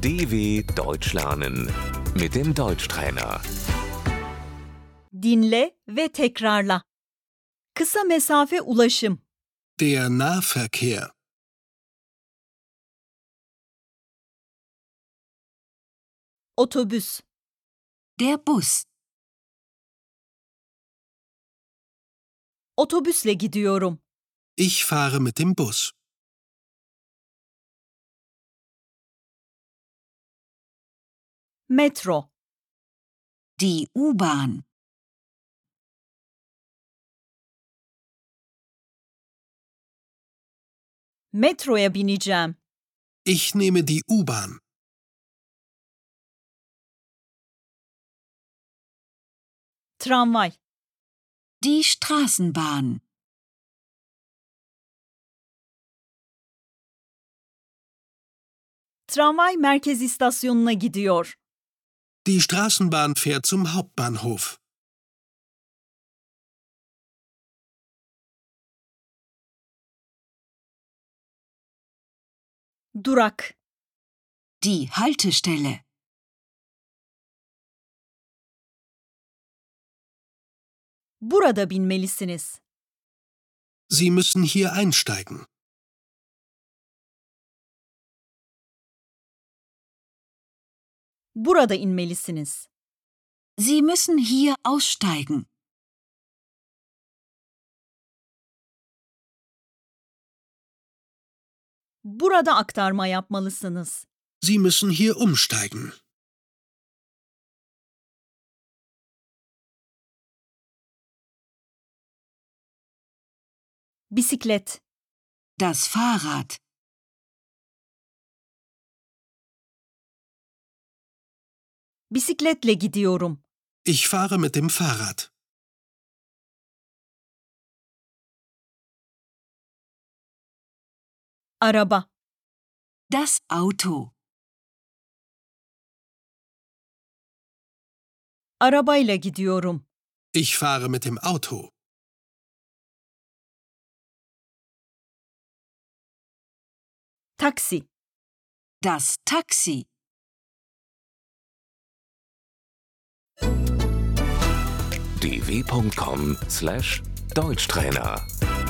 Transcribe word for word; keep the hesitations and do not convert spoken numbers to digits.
D W Deutsch lernen mit dem Deutschtrainer. Dinle ve tekrarla. Kısa mesafe ulaşım, Der Nahverkehr. otobüs, Der Bus. otobüsle gidiyorum, Ich fahre mit dem Bus. metro, Die U-Bahn. metroya bineceğim, Ich nehme die U-Bahn. tramvay, Die Straßenbahn. tramvay merkez istasyonuna gidiyor, Die Straßenbahn fährt zum Hauptbahnhof. durak, Die Haltestelle. burada binmelisiniz, Sie müssen hier einsteigen. burada inmelisiniz, Sie müssen hier aussteigen. burada aktarma yapmalısınız, Sie müssen hier umsteigen. bisiklet, Das Fahrrad. bisikletle gidiyorum, Ich fahre mit dem Fahrrad. araba, Das Auto. arabayla gidiyorum, Ich fahre mit dem Auto. taksi, Das Taxi. d w punkt com slash Deutschtrainer